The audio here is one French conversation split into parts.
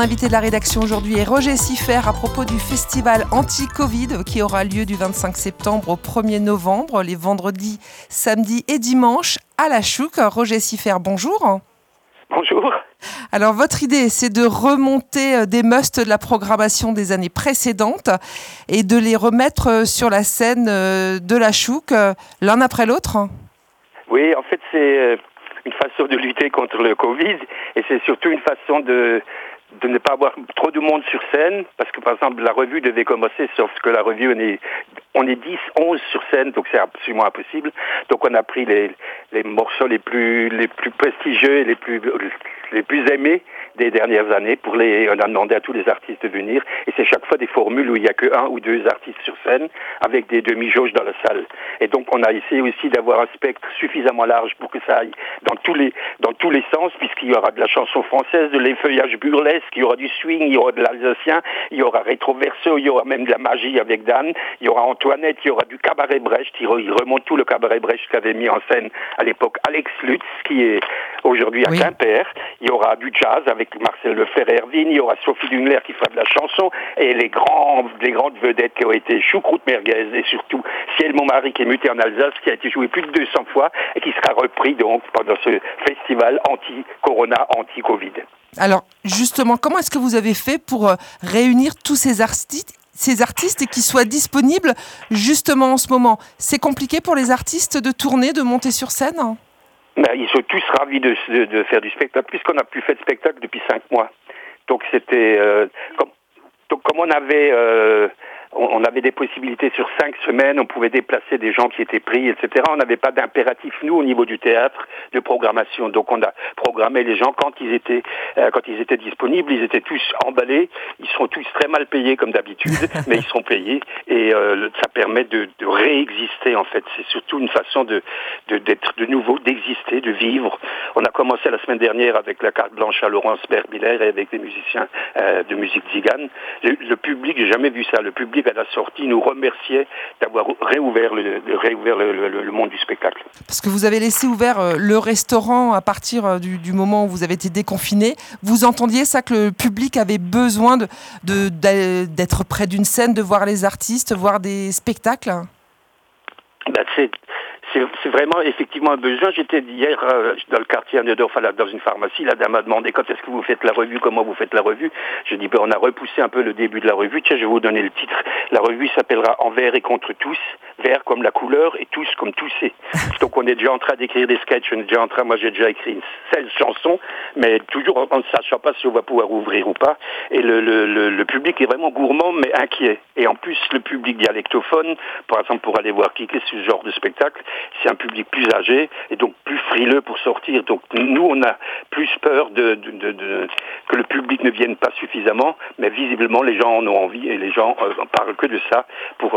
invité de la rédaction aujourd'hui est Roger Siffert à propos du festival anti-Covid qui aura lieu du 25 septembre au 1er novembre, les vendredis, samedis et dimanches à la Chouque. Roger Siffert, bonjour. Bonjour. Alors, votre idée, c'est de remonter des musts de la programmation des années précédentes et de les remettre sur la scène de la Chouque, l'un après l'autre. Oui, en fait, c'est une façon de lutter contre le Covid et c'est surtout une façon de ne pas avoir trop de monde sur scène, parce que par exemple la revue devait commencer, sauf que la revue on est 10, 11 sur scène, donc c'est absolument impossible. Donc on a pris les morceaux les plus prestigieux et les plus aimés des dernières années on a demandé à tous les artistes de venir, et c'est chaque fois des formules où il n'y a que 1 ou 2 artistes sur scène avec des demi-jauges dans la salle. Et donc on a essayé aussi d'avoir un spectre suffisamment large pour que ça aille dans tous les sens, puisqu'il y aura de la chanson française, de l'effeuillage burlesque, il y aura du swing, il y aura de l'alsacien, il y aura rétro-verso, il y aura même de la magie avec Dan, il y aura Antoinette, il y aura du cabaret Brecht, il remonte tout le cabaret Brecht qu'avait mis en scène à l'époque Alex Lutz, qui est aujourd'hui à Quimper. Il y aura du jazz avec Marcel Lefebvre-Hervine, il y aura Sophie Dungler qui fera de la chanson, et les grandes vedettes qui ont été Choucroute Merguez et surtout Ciel mon mari qui est muté en Alsace, qui a été joué plus de 200 fois et qui sera repris donc pendant ce festival anti-corona, anti-Covid. Alors justement, comment est-ce que vous avez fait pour réunir tous ces artistes et qui soient disponibles justement en ce moment? C'est compliqué pour les artistes de tourner, de monter sur scène? Ils sont tous ravis de faire du spectacle, puisqu'on n'a plus fait de spectacle depuis 5 mois. Donc c'était comme on avait des possibilités sur 5 semaines, on pouvait déplacer des gens qui étaient pris, etc. On n'avait pas d'impératif, nous, au niveau du théâtre, de programmation. Donc on a programmé les gens quand ils étaient disponibles, ils étaient tous emballés, ils seront tous très mal payés comme d'habitude, mais ils seront payés, et ça permet de réexister, en fait. C'est surtout une façon d'être de nouveau, d'exister, de vivre. On a commencé la semaine dernière avec la carte blanche à Laurence Berbiller et avec des musiciens de musique tzigane. Le public, j'ai jamais vu ça, le public à la sortie nous remerciait d'avoir réouvert le monde du spectacle. Parce que vous avez laissé ouvert le restaurant à partir du moment où vous avez été déconfiné. Vous entendiez ça, que le public avait besoin d'être près d'une scène, de voir les artistes, voir des spectacles? C'est vraiment effectivement un besoin. J'étais hier dans le quartier à Neudorf, dans une pharmacie. La dame m'a demandé quand est-ce que vous faites la revue, comment vous faites la revue. Je dis on a repoussé un peu le début de la revue. Tiens, je vais vous donner le titre. La revue s'appellera Envers et contre tous. Vert comme la couleur et tous comme tousser. Donc on est déjà en train d'écrire des sketchs. Moi j'ai déjà écrit 16 chansons, mais toujours en ne sachant pas si on va pouvoir ouvrir ou pas. Et le public est vraiment gourmand mais inquiet. Et en plus le public dialectophone, par exemple pour aller voir qui est ce genre de spectacle, c'est un public plus âgé et donc plus frileux pour sortir. Donc nous, on a plus peur que le public ne vienne pas suffisamment, mais visiblement les gens en ont envie et les gens parlent que de ça pour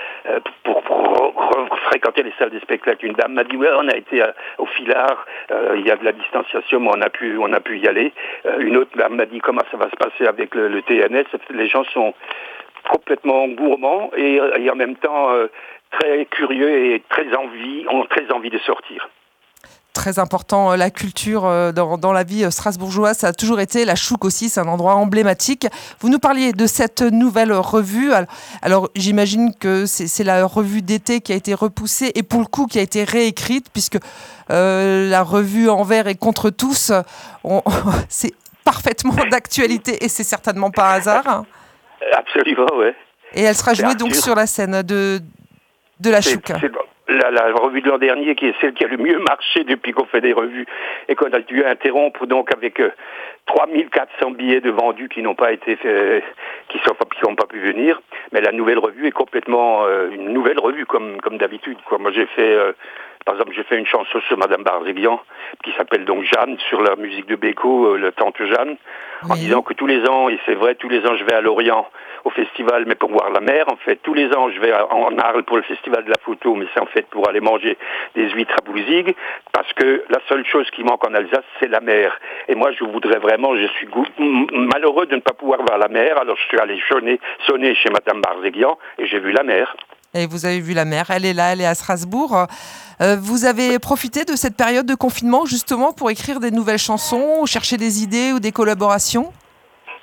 fréquenter les salles des spectacles. Une dame m'a dit on a été au Filard, il y a de la distanciation, mais on a pu y aller. Une autre dame m'a dit comment ça va se passer avec le TNS. Les gens sont complètement gourmands et en même temps très curieux et ont très envie de sortir. Très important, la culture dans la vie strasbourgeoise, ça a toujours été. La Chouque aussi, c'est un endroit emblématique. Vous nous parliez de cette nouvelle revue. Alors j'imagine que c'est la revue d'été qui a été repoussée et pour le coup qui a été réécrite, puisque la revue Envers et contre tous, c'est parfaitement d'actualité et c'est certainement pas un hasard. Absolument, ouais. Et elle sera jouée donc sur la scène de la Chouque. La revue de l'an dernier, qui est celle qui a le mieux marché depuis qu'on fait des revues et qu'on a dû interrompre, donc avec 3400 billets de vendus qui n'ont pas été faits, qui n'ont pas pu venir. Mais la nouvelle revue est complètement une nouvelle revue comme d'habitude, quoi. Moi par exemple, j'ai fait une chanson sur Madame Barzéguian, qui s'appelle donc Jeanne, sur la musique de Beko, le Tante Jeanne, en disant que tous les ans, et c'est vrai, tous les ans je vais à Lorient au festival, mais pour voir la mer, en fait. Tous les ans je vais en Arles pour le festival de la photo, mais c'est en fait pour aller manger des huîtres à Bouzigues, parce que la seule chose qui manque en Alsace, c'est la mer. Et moi, je voudrais vraiment, je suis malheureux de ne pas pouvoir voir la mer, alors je suis allé sonner chez Madame Barzéguian, et j'ai vu la mer. Et vous avez vu la mer, elle est là, elle est à Strasbourg. Vous avez profité de cette période de confinement justement pour écrire des nouvelles chansons, chercher des idées ou des collaborations?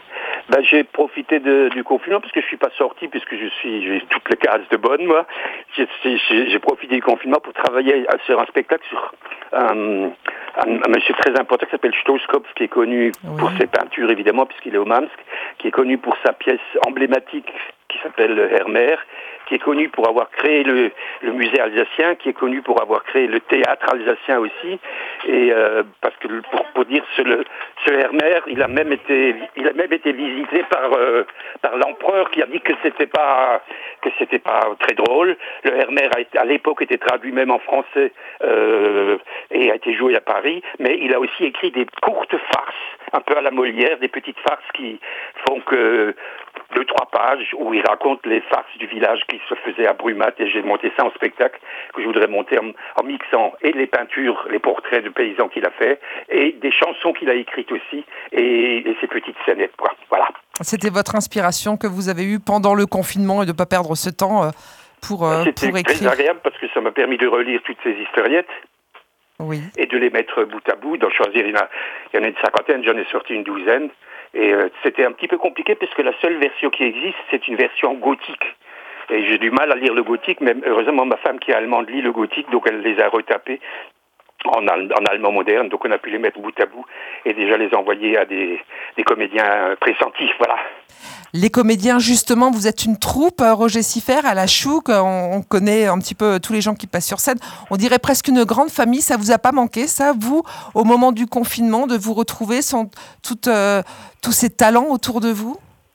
J'ai profité du confinement parce que je suis pas sorti, puisque j'ai toutes les cases de bonne, moi. J'ai profité du confinement pour travailler sur un spectacle sur un monsieur très important qui s'appelle Stooskopf, qui est connu pour ses peintures, évidemment, puisqu'il est au Mamsk, qui est connu pour sa pièce emblématique qui s'appelle Hermère, qui est connu pour avoir créé le musée alsacien, qui est connu pour avoir créé le théâtre alsacien aussi, et parce que pour dire ce Hermère, il a même été visité par l'empereur, qui a dit que c'était pas très drôle. Le Hermère à l'époque été traduit même en français et a été joué à Paris, mais il a aussi écrit des courtes farces, un peu à la Molière, des petites farces qui font que 2-3 pages où il raconte les farces du village qui se faisaient à Brumath, et j'ai monté ça en spectacle que je voudrais monter en mixant et les peintures, les portraits de paysans qu'il a fait et des chansons qu'il a écrites aussi et ces petites scénettes, quoi. Voilà. C'était votre inspiration que vous avez eue pendant le confinement et de ne pas perdre ce temps pour écrire. C'était très agréable parce que ça m'a permis de relire toutes ces historiettes. Oui. Et de les mettre bout à bout, d'en choisir. Il y en a une cinquantaine, j'en ai sorti une douzaine. Et c'était un petit peu compliqué parce que la seule version qui existe, c'est une version gothique. Et j'ai du mal à lire le gothique, mais heureusement ma femme qui est allemande lit le gothique, donc elle les a retapés en allemand moderne, donc on a pu les mettre bout à bout et déjà les envoyer à des comédiens pressentis, voilà. Les comédiens, justement, vous êtes une troupe, Roger Siffert, à la Chouk, on connaît un petit peu tous les gens qui passent sur scène, on dirait presque une grande famille, ça vous a pas manqué, ça, vous, au moment du confinement, de vous retrouver sans tous ces talents autour de vous?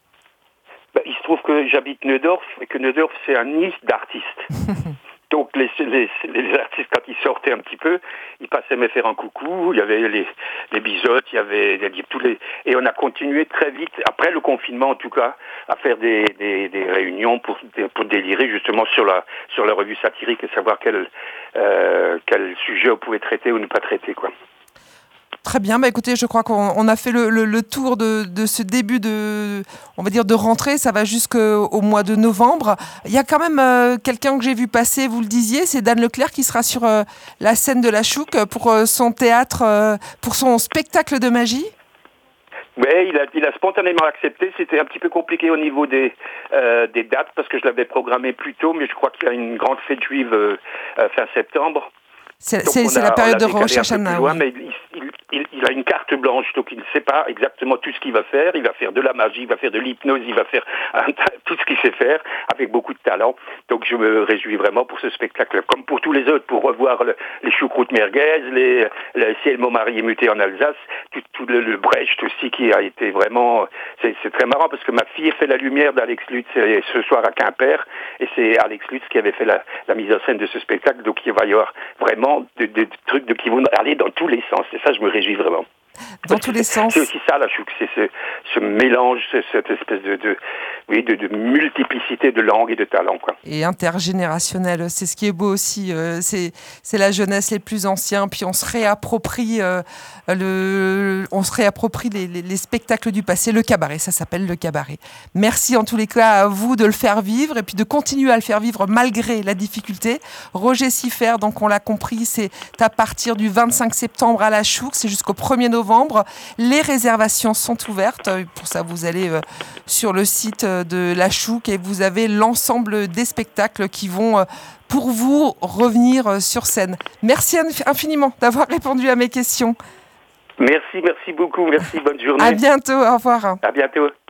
Il se trouve que j'habite Neudorf, et que Neudorf, c'est un nid d'artistes. Donc les artistes, quand ils sortaient un petit peu, ils passaient me faire un coucou, il y avait les bisottes, il y avait tous les... Et on a continué très vite, après le confinement en tout cas, à faire des réunions pour délirer justement sur la revue satirique et savoir quel sujet on pouvait traiter ou ne pas traiter, quoi. Très bien, écoutez, je crois qu'on a fait le tour de ce début de rentrée, ça va jusqu'au mois de novembre. Il y a quand même quelqu'un que j'ai vu passer, vous le disiez, c'est Dan Leclerc qui sera sur la scène de la Chouk pour son théâtre, pour son spectacle de magie. Oui, il a spontanément accepté. C'était un petit peu compliqué au niveau des dates parce que je l'avais programmé plus tôt, mais je crois qu'il y a une grande fête juive fin septembre. C'est la période de Rosh Hashanah. Oui. Mais il a une carte blanche, donc il ne sait pas exactement tout ce qu'il va faire. Il va faire de la magie, il va faire de l'hypnose, il va faire tout ce qu'il sait faire avec beaucoup de talent. Donc je me réjouis vraiment pour ce spectacle, comme pour tous les autres, pour revoir les choucroutes merguez, Si elle mon mari est muté en Alsace, tout le Brecht aussi qui a été vraiment... C'est très marrant parce que ma fille a fait la lumière d'Alex Lutz ce soir à Quimper, et c'est Alex Lutz qui avait fait la mise en scène de ce spectacle, donc il va y avoir vraiment des trucs qui vont aller dans tous les sens, et ça je me réjouis vraiment. Dans tous les sens. C'est aussi ça la Chouk, c'est ce mélange, cette espèce de multiplicité de langues et de talents, quoi. Et intergénérationnel, c'est ce qui est beau aussi. C'est la jeunesse, les plus anciens, puis on se réapproprie les spectacles du passé, le cabaret, ça s'appelle le cabaret. Merci en tous les cas à vous de le faire vivre et puis de continuer à le faire vivre malgré la difficulté. Roger Siffert, donc on l'a compris, c'est à partir du 25 septembre à la Chouk, c'est jusqu'au 1er novembre. Les réservations sont ouvertes. Pour ça, vous allez sur le site de la Chouk et vous avez l'ensemble des spectacles qui vont, pour vous, revenir sur scène. Merci infiniment d'avoir répondu à mes questions. Merci beaucoup. Merci, bonne journée. À bientôt, au revoir. À bientôt.